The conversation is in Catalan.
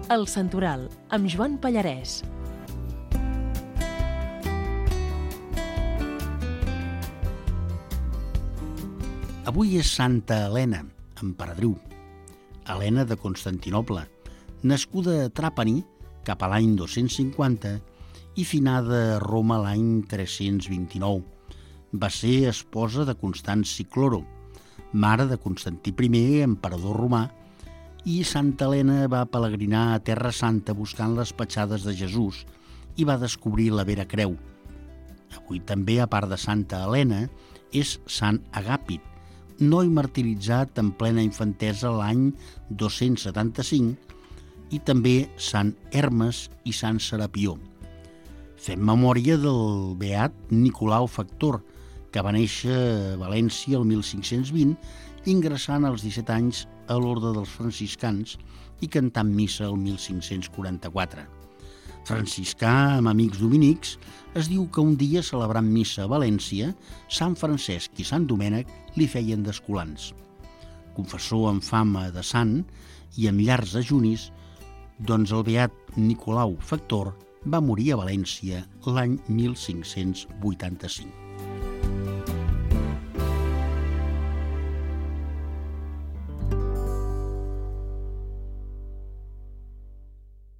El Santoral, amb Joan Pallarès. Avui és Santa Helena, emperadriu. Helena de Constantinoble, nascuda a Trapani cap a l'any 250 i finada a Roma l'any 329. Va ser esposa de Constanci Cloro, mare de Constantí I, emperador romà, i Santa Helena va pelegrinar a Terra Santa buscant les petjades de Jesús i va descobrir la Vera Creu. Avui també, a part de Santa Helena, és Sant Agàpit, noi martiritzat en plena infantesa l'any 275, i també Sant Hermes i Sant Serapió. Fem memòria del beat Nicolau Factor, que va néixer a València el 1520, ingressant als 17 anys a l'Orde dels Franciscans i cantant missa el 1544. Franciscà amb amics dominics, es diu que un dia celebrant missa a València, Sant Francesc i Sant Domènec li feien d'escolans. Confessor amb fama de sant i amb llargs ajunis, doncs el beat Nicolau Factor va morir a València l'any 1585.